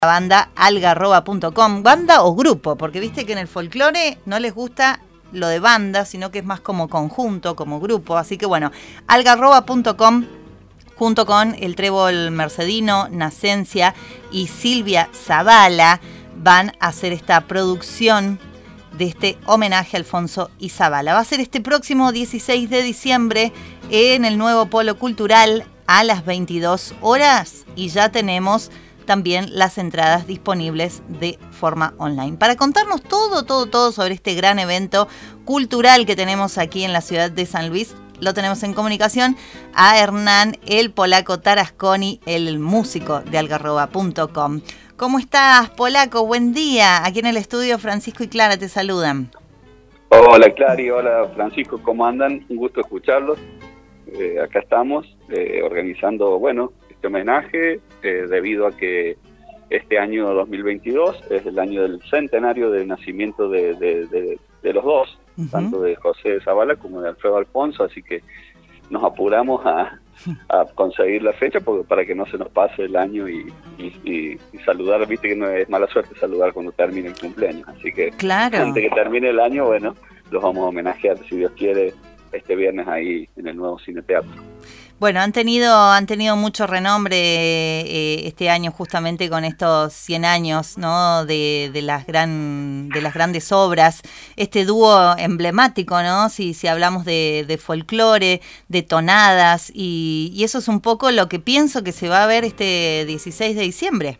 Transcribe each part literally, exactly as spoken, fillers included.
banda algarroba punto com, banda o grupo, porque viste que en el folclore no les gusta lo de banda, sino que es más como conjunto, como grupo, así que bueno, algarroba punto com, junto con el Trébol Mercedino, Nacencia y Silvia Zavala, van a hacer esta producción de este homenaje a Alfonso y Zabala. Va a ser este próximo dieciséis de diciembre en el nuevo Polo Cultural a las veintidós horas y ya tenemos también las entradas disponibles de forma online. Para contarnos todo, todo, todo sobre este gran evento cultural que tenemos aquí en la ciudad de San Luis, lo tenemos en comunicación a Hernán, el polaco Tarasconi, el músico de algarroba punto com. ¿Cómo estás, polaco? Buen día. Aquí en el estudio Francisco y Clara te saludan. Hola, Clary. Hola, Francisco. ¿Cómo andan? Un gusto escucharlos. Eh, acá estamos eh, organizando, bueno, este homenaje eh, debido a que este año dos mil veintidós es el año del centenario del nacimiento de, de, de, de los dos, uh-huh. tanto de José Zabala como de Alfredo Alfonso, así que nos apuramos a, a conseguir la fecha porque, para que no se nos pase el año y, y, y, y saludar, viste que no es mala suerte saludar cuando termine el cumpleaños, así que claro. antes que termine el año, bueno, los vamos a homenajear, si Dios quiere, este viernes ahí en el nuevo Cine Teatro. Bueno, han tenido han tenido mucho renombre eh, este año justamente con estos cien años, ¿no? de, de las gran de las grandes obras, este dúo emblemático, ¿no? Si si hablamos de, de folclore, de tonadas y, y eso es un poco lo que pienso que se va a ver este dieciséis de diciembre.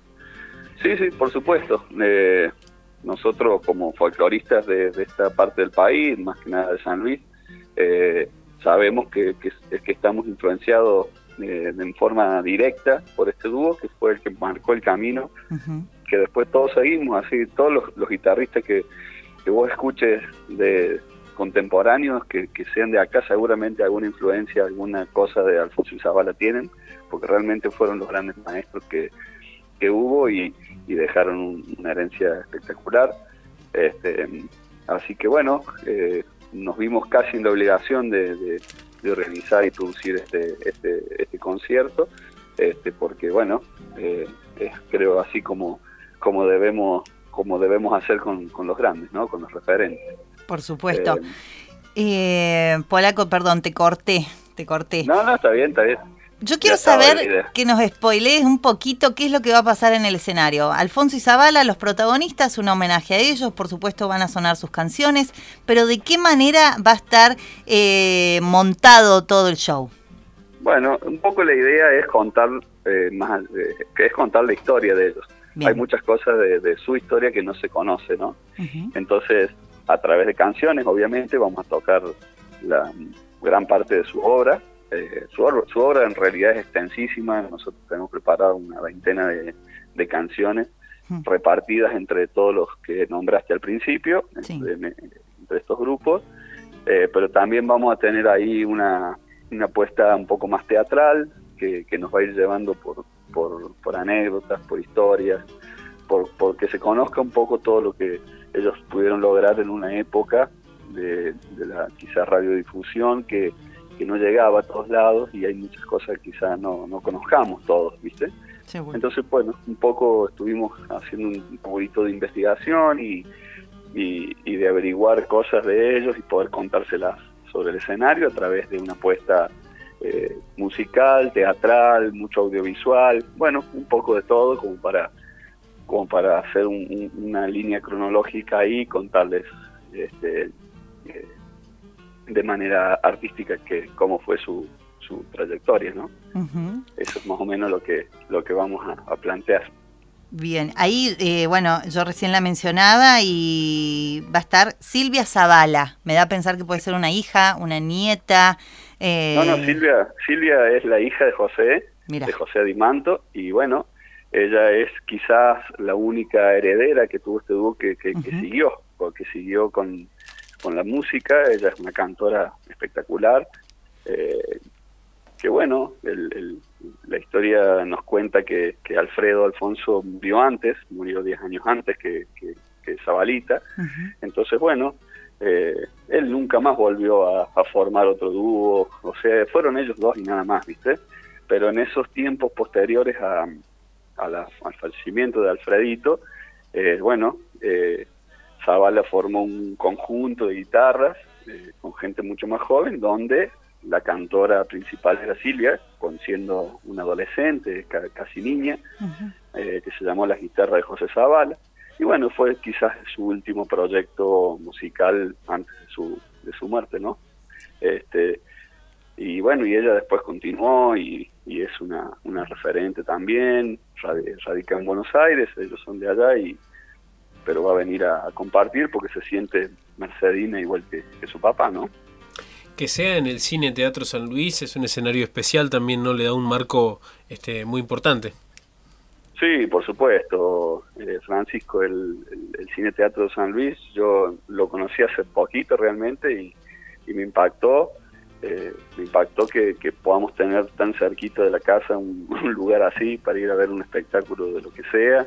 Sí, sí, por supuesto. Eh, nosotros como folcloristas de, de esta parte del país, más que nada de San Luis, eh, sabemos que, que, que estamos influenciados eh, en forma directa por este dúo, que fue el que marcó el camino, uh-huh. que después todos seguimos, así todos los, los guitarristas que, que vos escuches de contemporáneos, que, que sean de acá, seguramente alguna influencia, alguna cosa de Alfonso y Zabala tienen, porque realmente fueron los grandes maestros que, que hubo y, y dejaron un, una herencia espectacular. Este, así que bueno, eh, nos vimos casi en la obligación de, de, de organizar y producir este este este concierto, este porque bueno, eh, es creo así como como debemos como debemos hacer con, con los grandes, ¿no? Con los referentes. Por supuesto. Eh, eh, Polaco, perdón, te corté, te corté. No, no, está bien, está bien. Yo quiero saber que nos spoilees un poquito qué es lo que va a pasar en el escenario. Alfonso y Zabala, los protagonistas, un homenaje a ellos, por supuesto van a sonar sus canciones, pero ¿de qué manera va a estar eh, montado todo el show? Bueno, un poco la idea es contar eh, más, eh, que es contar la historia de ellos. Bien. Hay muchas cosas de, de su historia que no se conoce, ¿no? Uh-huh. Entonces, a través de canciones, obviamente, vamos a tocar la gran parte de su obra. Eh, su, su obra en realidad es extensísima, nosotros tenemos preparado una veintena de, de canciones mm. repartidas entre todos los que nombraste al principio, sí. entre, entre estos grupos, eh, pero también vamos a tener ahí una, una apuesta un poco más teatral, que, que nos va a ir llevando por, por, por anécdotas, por historias, por, por que se conozca un poco todo lo que ellos pudieron lograr en una época de, de la quizás radiodifusión que que no llegaba a todos lados y hay muchas cosas que quizás no, no conozcamos todos, ¿viste? Sí, bueno. Entonces, bueno, un poco estuvimos haciendo un poquito de investigación y, y, y de averiguar cosas de ellos y poder contárselas sobre el escenario a través de una apuesta eh, musical, teatral, mucho audiovisual, bueno, un poco de todo como para, como para hacer un, un, una línea cronológica ahí y contarles este, eh, de manera artística que cómo fue su, su trayectoria, ¿no? Uh-huh. Eso es más o menos lo que lo que vamos a, a plantear. Bien, ahí, eh, bueno, yo recién la mencionaba y va a estar Silvia Zabala. Me da a pensar que puede ser una hija, una nieta. Eh... No, no, Silvia, Silvia es la hija de José, Mira. de José Adimanto, y bueno, ella es quizás la única heredera que tuvo este dúo que, que, uh-huh. que siguió, porque siguió con con la música. Ella es una cantora espectacular, eh, que bueno, el, el, la historia nos cuenta que, que Alfredo Alfonso murió antes, murió diez años antes que, que, que Zabalita, uh-huh. entonces bueno, eh, él nunca más volvió a, a formar otro dúo, o sea, fueron ellos dos y nada más, ¿viste? Pero en esos tiempos posteriores a, a la, al fallecimiento de Alfredito, eh, bueno, eh, Zabala formó un conjunto de guitarras eh, con gente mucho más joven, donde la cantora principal era Silvia, con siendo una adolescente, ca casi niña, uh-huh. eh, que se llamó Las Guitarras de José Zabala. Y bueno, fue quizás su último proyecto musical antes de su, de su muerte, ¿no? Este, y bueno, y ella después continuó y, y es una, una referente también, rad, radica en Buenos Aires, ellos son de allá, y pero va a venir a, a compartir porque se siente mercedina igual que, que su papá, ¿no? Que sea en el Cine Teatro San Luis es un escenario especial, también no le da un marco este muy importante. Sí, por supuesto, eh, Francisco, el, el, el Cine Teatro San Luis, yo lo conocí hace poquito realmente y, y me impactó, eh, me impactó que, que podamos tener tan cerquita de la casa un, un lugar así para ir a ver un espectáculo de lo que sea.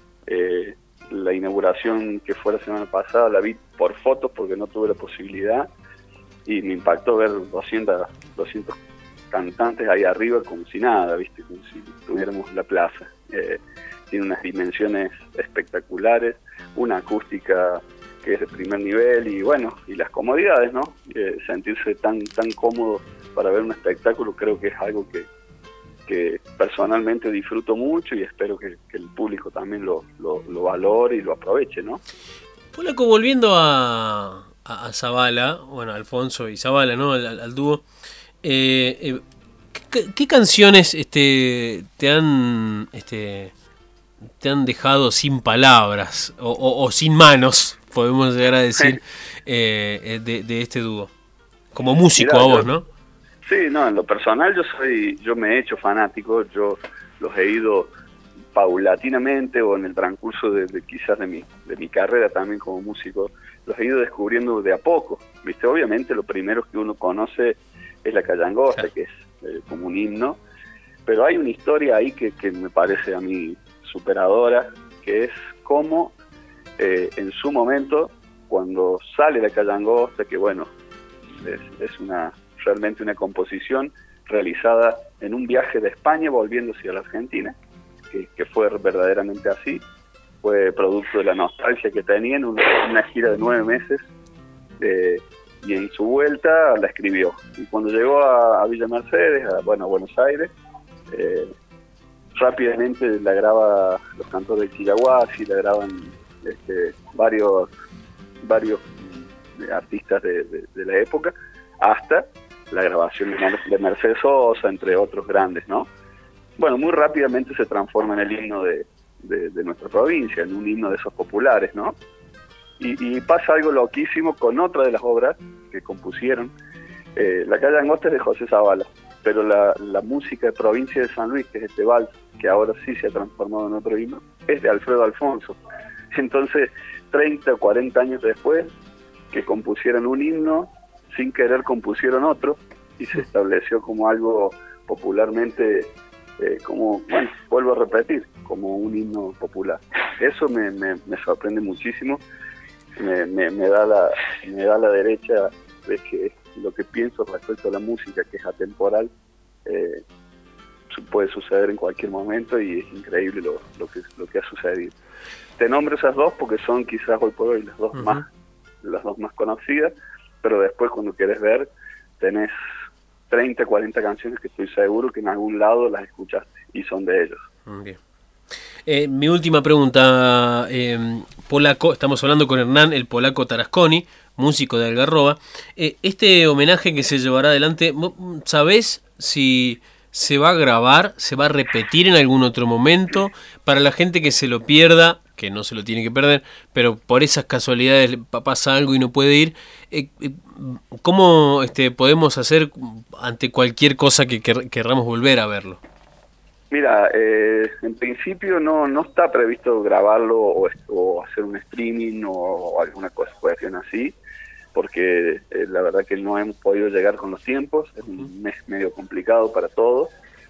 Eh, la inauguración que fue la semana pasada la vi por fotos porque no tuve la posibilidad, y me impactó ver doscientos, doscientos cantantes ahí arriba como si nada, ¿viste? Como si tuviéramos la plaza. Eh, tiene unas dimensiones espectaculares, una acústica que es de primer nivel y bueno, y las comodidades, ¿no? Eh, sentirse tan tan cómodo para ver un espectáculo creo que es algo que, que personalmente disfruto mucho y espero que, que el público también lo, lo, lo valore y lo aproveche, ¿no? Polaco, volviendo a... a, a Zabala, bueno, Alfonso y Zabala, ¿no? Al, al dúo. Eh, eh, ¿qué, ¿Qué canciones este, te han este, te han dejado sin palabras o, o, o sin manos, podemos llegar a decir, eh, de, de este dúo? Como músico. Mirá, a vos, yo, ¿no? Sí, no, en lo personal yo soy, yo me he hecho fanático, yo los he ido paulatinamente o en el transcurso de, de quizás de mi, de mi carrera también como músico, los he ido descubriendo de a poco, ¿viste? Obviamente lo primero que uno conoce es la Calle Angosta, que es eh, como un himno, pero hay una historia ahí que, que me parece a mí superadora, que es cómo eh, en su momento, cuando sale la Calle Angosta, que bueno, es, es una realmente una composición realizada en un viaje de España volviendo hacia la Argentina, que, que fue verdaderamente así, fue producto de la nostalgia que tenían, una, una gira de nueve meses, eh, y en su vuelta la escribió. Y cuando llegó a, a Villa Mercedes, a, bueno, a Buenos Aires, eh, rápidamente la graba los cantores de Quillahuasi, la graban este, varios varios artistas de, de, de la época, hasta la grabación de Mercedes Sosa, entre otros grandes, ¿no? Bueno, muy rápidamente se transforma en el himno de, de, de nuestra provincia, en un himno de esos populares, ¿no? Y, y pasa algo loquísimo con otra de las obras que compusieron. Eh, la Calle Angosta es de José Zabala, pero la, la música de Provincia de San Luis, que es este vals, que ahora sí se ha transformado en otro himno, es de Alfredo Alfonso. Entonces, treinta o cuarenta años después, que compusieron un himno, sin querer compusieron otro, y se estableció como algo popularmente, eh, como, bueno, vuelvo a repetir, como un himno popular. Eso me, me, me sorprende muchísimo, me, me, me, da la, me da la derecha de que lo que pienso respecto a la música, que es atemporal, eh, puede suceder en cualquier momento y es increíble lo, lo, que, lo que ha sucedido. Te nombro esas dos porque son quizás hoy por hoy las dos, uh-huh. más, las dos más conocidas, pero después cuando querés ver tenés treinta, cuarenta canciones que estoy seguro que en algún lado las escuchaste y son de ellos. Bien. Eh, mi última pregunta, eh, Polaco, estamos hablando con Hernán, el Polaco Tarasconi, músico de Algarroba. Eh, este homenaje que se llevará adelante, ¿sabés si se va a grabar, se va a repetir en algún otro momento? Para la gente que se lo pierda, que no se lo tiene que perder, pero por esas casualidades pasa algo y no puede ir, eh, ¿cómo este, podemos hacer ante cualquier cosa que quer- querramos volver a verlo? Mira, eh, en principio no no está previsto grabarlo o, o hacer un streaming o, o alguna cosa, cuestión así, porque eh, la verdad que no hemos podido llegar con los tiempos, es un mes medio complicado para todos,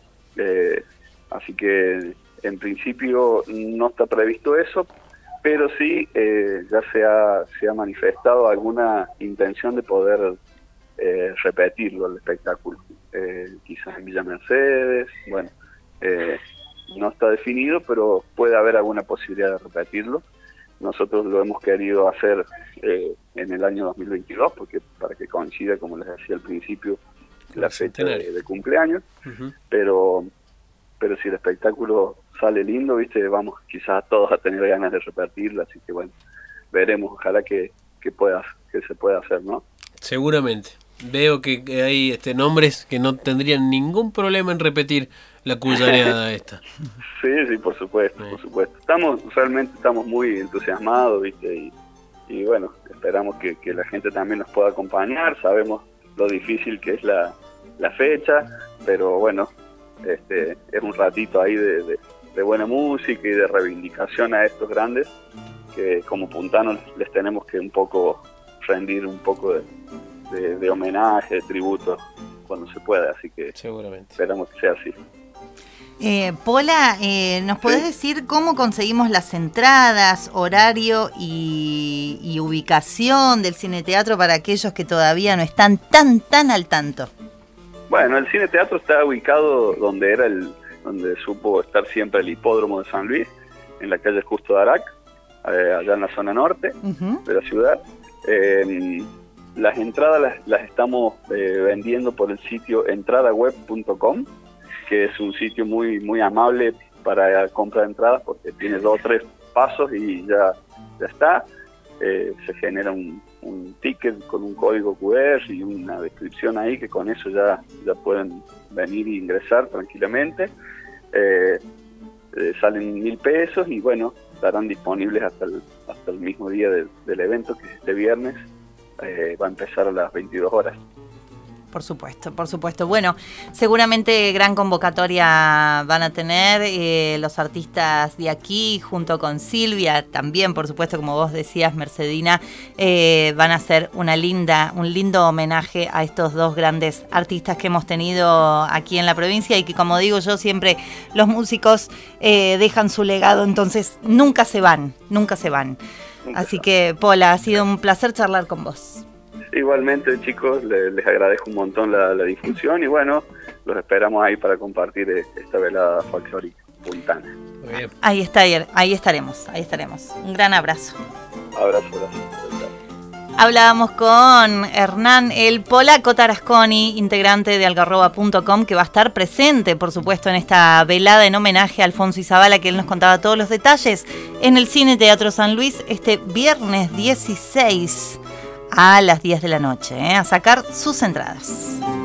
eh, así que en principio no está previsto eso, pero sí eh, ya se ha, se ha manifestado alguna intención de poder eh, repetirlo el espectáculo, eh, quizás en Villa Mercedes, bueno, Eh, no está definido, pero puede haber alguna posibilidad de repetirlo. Nosotros lo hemos querido hacer eh, en el año dos mil veintidós, porque para que coincida, como les decía al principio, la fecha de, de cumpleaños, uh-huh. pero pero si el espectáculo sale lindo, viste, vamos quizás todos a tener ganas de repetirlo, así que bueno, veremos, ojalá que, que pueda, que se pueda hacer, ¿no? Seguramente. Veo que, que hay este nombres que no tendrían ningún problema en repetir la cuyareada esta. Sí, sí, por supuesto, sí. por supuesto. Estamos, realmente estamos muy entusiasmados, viste, y, y bueno, esperamos que, que la gente también nos pueda acompañar, sabemos lo difícil que es la, la fecha, pero bueno, este es un ratito ahí de, de, de buena música y de reivindicación a estos grandes, que como puntanos les tenemos que un poco rendir un poco de, de, de homenaje, de tributo, cuando se pueda, así que seguramente esperamos que sea así. Eh, Pola, eh, ¿nos podés sí. decir cómo conseguimos las entradas, horario y, y ubicación del Cine Teatro para aquellos que todavía no están tan tan al tanto? Bueno, el Cine Teatro está ubicado donde era el, donde supo estar siempre el hipódromo de San Luis, en la calle Justo de Arac, eh, allá en la zona norte uh-huh. de la ciudad. Eh, las entradas las, las estamos eh, vendiendo por el sitio entrada web punto com, que es un sitio muy muy amable para compra de entradas, porque tiene dos o tres pasos y ya, ya está. Eh, se genera un, un ticket con un código cu erre y una descripción ahí, que con eso ya, ya pueden venir e ingresar tranquilamente. Eh, eh, salen mil pesos y bueno, estarán disponibles hasta el, hasta el mismo día de, del evento, que es este viernes. Eh, va a empezar a las veintidós horas. Por supuesto, por supuesto. Bueno, seguramente gran convocatoria van a tener eh, los artistas de aquí, junto con Silvia, también, por supuesto, como vos decías, Mercedina, eh, van a hacer una linda, un lindo homenaje a estos dos grandes artistas que hemos tenido aquí en la provincia y que, como digo yo, siempre los músicos eh, dejan su legado, entonces nunca se van, nunca se van. Nunca Así que, Pola, ha sido un placer charlar con vos. Igualmente, chicos, les, les agradezco un montón la, la difusión y bueno, los esperamos ahí para compartir esta velada folclórica puntana. Muy bien. Ahí está, ahí estaremos, ahí estaremos. Un gran abrazo. Abrazo, abrazo. Hablábamos con Hernán el Polaco Tarasconi, integrante de algarroba punto com, que va a estar presente, por supuesto, en esta velada en homenaje a Alfonso Izabala, que él nos contaba todos los detalles, en el Cine Teatro San Luis este viernes dieciséis a las diez de la noche, ¿eh? A sacar sus entradas.